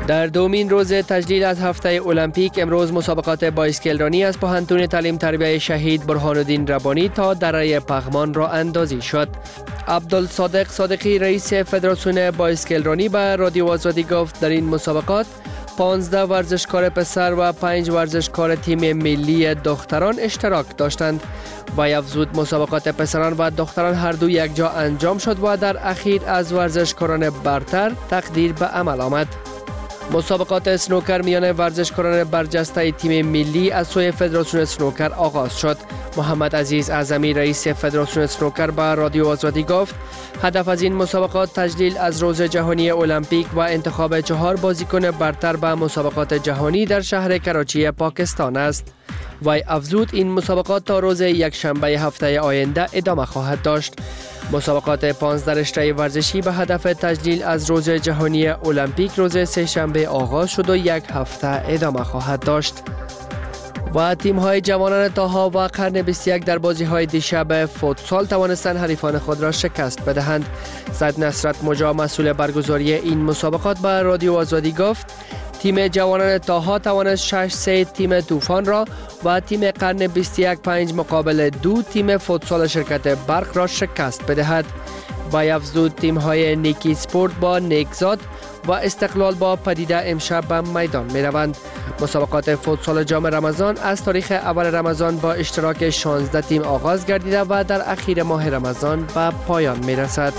در دومین روز تجلیل از هفته المپیک امروز مسابقات بایسکلرانی از پوهنتون تعلیم تربیت شهید برهان‌الدین ربانی تا دره پغمان را اندازی شد. عبدالصادق صادقی رئیس فدراسیون بایسکلرانی به رادیو آزادی گفت در این مسابقات 15 ورزشکار پسر و 5 ورزشکار تیم ملی دختران اشتراک داشتند. وی افزود مسابقات پسران و دختران هر دو یک جا انجام شد و در اخیر از ورزشکاران برتر تقدیر به عمل آمد. مسابقات اسنوکر میان ورزشکاران برجسته تیم ملی از سوی فدراسیون اسنوکر آغاز شد. محمد عزیز اعظمی رئیس فدراسیون اسنوکر به رادیو آزادی گفت هدف از این مسابقات تجلیل از روز جهانی المپیک و انتخاب 4 بازیکن برتر به مسابقات جهانی در شهر کراچی پاکستان است. وی افزود این مسابقات تا روز یکشنبه هفته آینده ادامه خواهد داشت. مسابقات 15 رشته ورزشی به هدف تجلیل از روز جهانی المپیک روز سه‌شنبه آغاز شد و یک هفته ادامه خواهد داشت. و تیم‌های جوانان طاها و قرن 21 در بازی‌های دیشب فوتسال توانستند حریفان خود را شکست بدهند. سید نصرت مجا مسئول برگزاری این مسابقات به رادیو آزادی گفت تیم جوانان طاها توانست 6-3 تیم طوفان را و تیم قرن 21 5 مقابل 2 تیم فوتسال شرکت برق را شکست بدهد. و افزود تیم‌های نیکی سپورت با نیکزاد و استقلال با پدیده امشب به میدان می روند. مسابقات فوتسال جام رمضان از تاریخ اول رمضان با اشتراک 16 تیم آغاز گردیده و در اخیر ماه رمضان به پایان می رسد.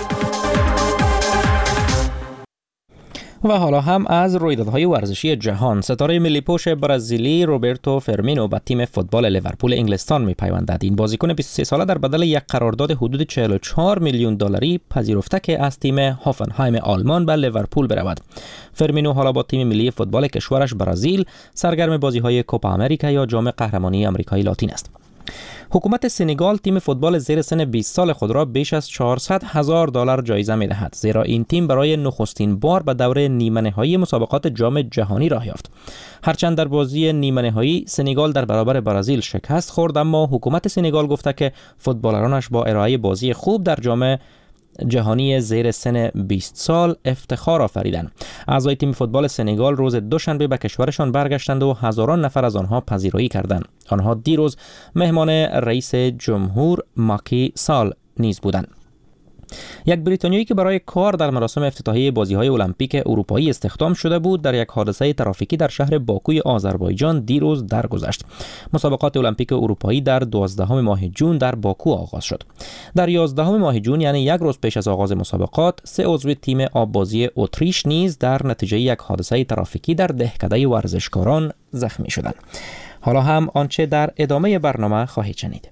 و حالا هم از رویدادهای ورزشی جهان. ستاره ملی پوش برزیلی روبرتو فرمینو به تیم فوتبال لیورپول انگلستان می‌پیوندد. این بازیکن 23 ساله در بدل یک قرارداد حدود 44 میلیون دلاری پذیرفته که از تیم هافنهایم آلمان به لیورپول برود. فرمینو حالا با تیم ملی فوتبال کشورش برزیل سرگرم بازی‌های کوپا امریکا یا جام قهرمانی آمریکای لاتین است. حکومت سنگال تیم فوتبال زیر سن 20 سال خود را بیش از 400,000 دلار جایزه می‌دهد، زیرا این تیم برای نخستین بار به دوره نیمه‌نهایی مسابقات جام جهانی راه یافت. هرچند در بازی نیمه‌نهایی سنگال در برابر برزیل شکست خورد، اما حکومت سنگال گفته که فوتبالرانش با ارائه بازی خوب در جام جهانی زیر سن 20 سال افتخار آفریدند. اعضای تیم فوتبال سنگال روز دوشنبه به کشورشان برگشتند و هزاران نفر از آنها پذیرایی کردند. آنها دیروز مهمان رئیس جمهور ماکی سال نیز بودند. یک بریتانیایی که برای کار در مراسم افتتاحیه بازی‌های المپیک اروپایی استخدام شده بود در یک حادثه ترافیکی در شهر باکوی آذربایجان دیروز درگذشت. مسابقات المپیک اروپایی در 12 ماه جون در باکو آغاز شد. در 11 ماه جون یعنی یک روز پیش از آغاز مسابقات 3 عضو تیم آببازی اتریش نیز در نتیجه یک حادثه ترافیکی در دهکده ورزشکاران زخمی شدند. حالا هم آنچه در ادامه برنامه خواهید شنید.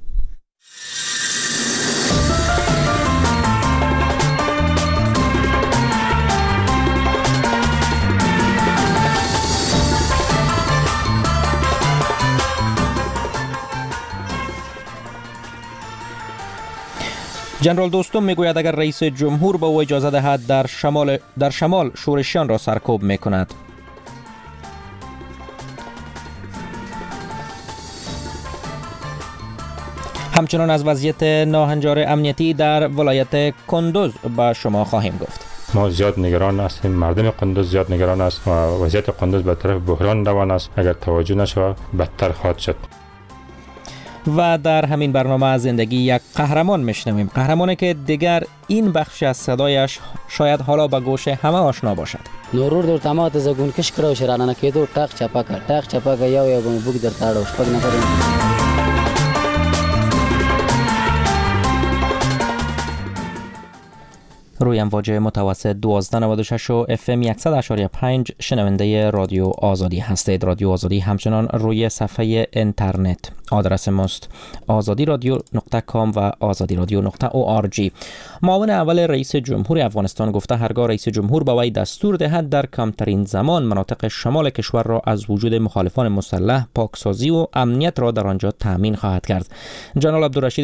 جنرال دوستم میگوید اگر رئیس جمهور به او اجازه دهد در شمال شورشیان را سرکوب میکند. همچنان از وضعیت ناهنجار امنیتی در ولایت کندوز به شما خواهیم گفت. ما زیاد نگران هستیم، مردم قندوز زیاد نگران است و وضعیت قندوز به طرف بحران روان است. اگر توجه نشود بدتر خواهد شد. و در همین برنامه از زندگی یک قهرمان میشنویم، قهرمانی که دیگر این بخش از صدایش شاید حالا به گوش همه آشنا باشد. نورور در تمات زگون کش کرو شرانه کېدو ټاق چپاکه یو بوګ در تاړو شپږ نفر. روی امواج متوسط 1296 و FM 100.5 شنونده رادیو آزادی هستید. رادیو آزادی همچنان روی صفحه اینترنت آدرس ماست azadiradio.com و azadiradio.org. معاون اول رئیس جمهور افغانستان گفته هرگاه رئیس جمهور به وی دستور دهد در کمترین زمان مناطق شمال کشور را از وجود مخالفان مسلح پاکسازی و امنیت را در آنجا تامین خواهد کرد. جنرال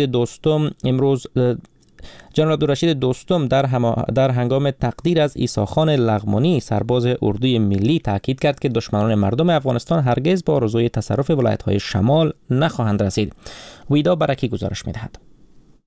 عبدالرشید دوستم در هنگام تقدیر از عیسی خان لغمانی سرباز اردوی ملی تاکید کرد که دشمنان مردم افغانستان هرگز با آرزوی تصرف ولایت‌های شمال نخواهند رسید. ویدا برکی گزارش می‌دهد.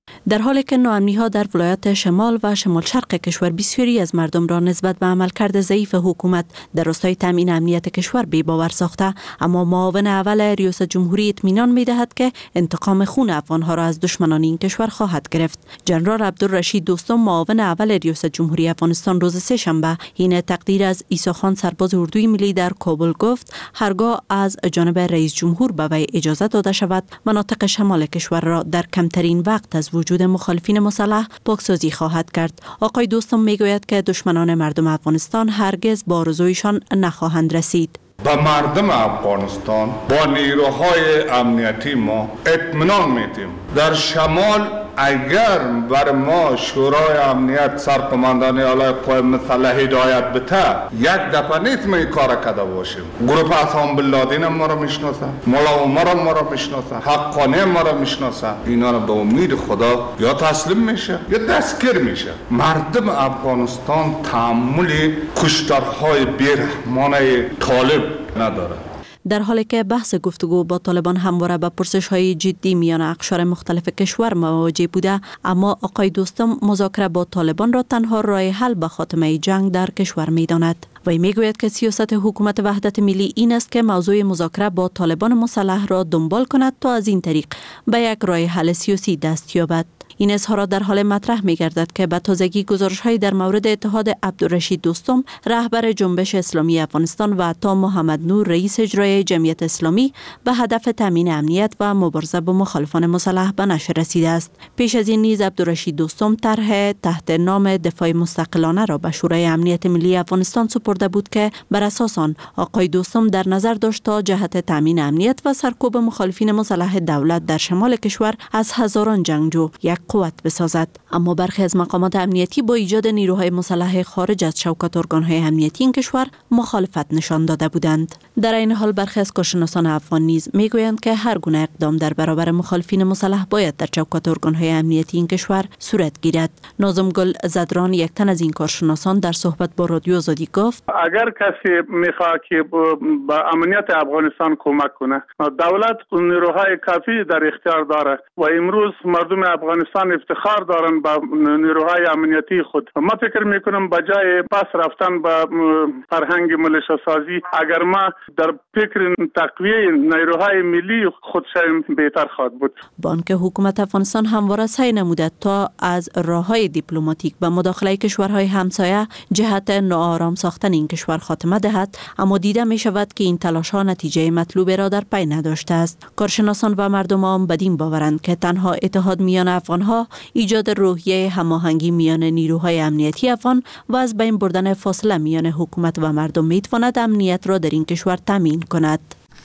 در حالی که ناامنی‌ها در ولایات شمال و شمال شرق کشور بسیاری از مردم را نسبت به عملکرد ضعیف حکومت در راستای تامین امنیت کشور بی‌باور ساخته، اما معاون اول ریاست جمهوری اطمینان می‌دهد که انتقام خون افغان‌ها را از دشمنان این کشور خواهد گرفت. جنرال عبدالرشید دوستم، معاون اول ریاست جمهوری افغانستان، روز سه‌شنبه حین تقدیر از عیسی خان سرباز اردوی ملی در کابل گفت هرگاه از جانب رئیس جمهور به وی اجازه داده شود مناطق شمال کشور را در کمترین وقت از وجود مخالفین مسلح پاکسازی خواهد کرد. آقای دوستم میگوید که دشمنان مردم افغانستان هرگز با آرزویشان نخواهند رسید. به مردم افغانستان با نیروهای امنیتی ما اطمینان میدیم. در شمال اگر بر ما شورای امنیت سرقماندان اعلای قوای مسلح هدایت بده، یک دفعه نیست ما این کار کرده باشیم. گروه اسامه بن ما را میشناسه، مولا عمر ما را میشناسه، حقانی ما را میشناسه. اینا را به امید خدا یا تسلیم میشه یا دستگیر میشه. مردم افغانستان تحمل کشتارهای بیرحمانه طالب نداره. در حالی که بحث گفتگو با طالبان همواره به پرسش‌های جدی میان اقشار مختلف کشور مواجه بوده، اما آقای دوستم مذاکره با طالبان را تنها راه حل به خاتمه جنگ در کشور می‌داند. وی میگوید که سیاست حکومت وحدت ملی این است که موضوع مذاکره با طالبان مسلح را دنبال کند تا از این طریق به یک راه حل سیاسی دست یابد. این اظهارات در حال مطرح می گردد که به تازگی گزارش‌های در مورد اتحاد عبدالرشید دوستم، رهبر جنبش اسلامی افغانستان، و عطا محمد نور، رئیس اجرایی جمعیت اسلامی، به هدف تامین امنیت و مبارزه با مخالفان مسلح به نشر رسیده است. پیش از این نیز عبدالرشید دوستم طرح تحت نام دفاع مستقلانه را به شورای امنیت ملی افغانستان سپرده بود که بر اساس آن آقای دوستم در نظر داشت تا جهت تامین امنیت و سرکوب مخالفین مسلح دولت در شمال کشور از هزاران جنگجو یک قوت بسازد. اما برخی از مقامات امنیتی با ایجاد نیروهای مسلح خارج از شوکت ارگان‌های امنیتی این کشور مخالفت نشان داده بودند. در این حال برخی از کارشناسان افغان نیز میگویند که هر گونه اقدام در برابر مخالفین مسلح باید در شوکت ارگان‌های امنیتی این کشور صورت گیرد. ناظم گل زدران، یک تن از این کارشناسان، در صحبت با رادیو آزادی گفت: اگر کسی میخواد که به امنیت افغانستان کمک کنه، دولت نیروهای کافی در اختیار داره و امروز مردم افغانستان افتخار دارن به نیروهای امنیتی خود. ما فکر میکنم بجای پس رفتن به فرهنگ ملیشه سازی، اگر ما در فکر تقویه نیروهای ملی خود شویم بهتر خواهد بود. با آنکه حکومت افغانستان همواره سعی نموده تا از راههای دیپلماتیک به مداخله کشورهای همسایه جهت ناآرام ساختن این کشور خاتمه دهد، اما دیده می شود که این تلاش‌ها نتیجه مطلوب را در پی نداشته است. کارشناسان و مردم عام بدین باورند که تنها اتحاد میان افغان‌ها، ایجاد روحیه هماهنگی میان نیروهای امنیتی افغان و از بین بردن فاصله میان حکومت و مردم میتواند امنیت را در این کشور تامین کند.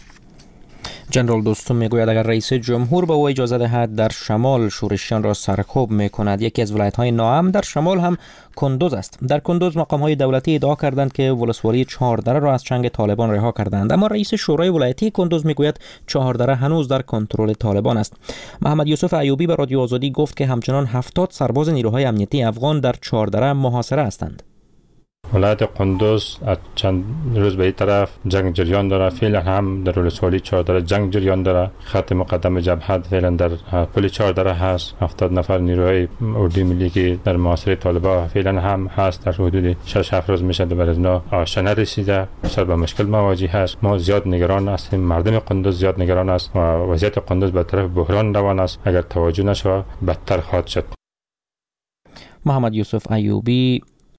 جنرال دوستم میگوید اگر رئیس جمهور به او اجازه دهد در شمال شورشیان را سرکوب میکند. یکی از ولایت‌های ناامن در شمال هم کندوز است. در کندوز مقام‌های دولتی ادعا کردند که ولسوالی چهاردره را از چنگ طالبان رها کردند، اما رئیس شورای ولایتی کندوز میگوید چهاردره هنوز در کنترل طالبان است. محمد یوسف ایوبی به رادیو آزادی گفت که همچنان 70 سرباز نیروهای امنیتی افغان در چهاردره محاصره هستند. ولایت قندوز از چند روز به این طرف جنگ جریان داره. فعلا هم در ولسوالی چهاردره جنگ جریان داره. خط مقدم جبهت فعلا در پل چهاردره هست. 70 نفر نیروهای اردوی ملی که در محاصره طالبان فعلا هم هست. در حدود 6-7 روز میشه بر اینا آشنا نرسیده. بسیار با مشکل مواجه هست. ما زیاد نگران هستیم. مردم قندوز زیاد نگران است و وضعیت قندوز به طرف بحران روان است. اگر توجه نشه بدتر خواهد شد. محمد یوسف ایوبی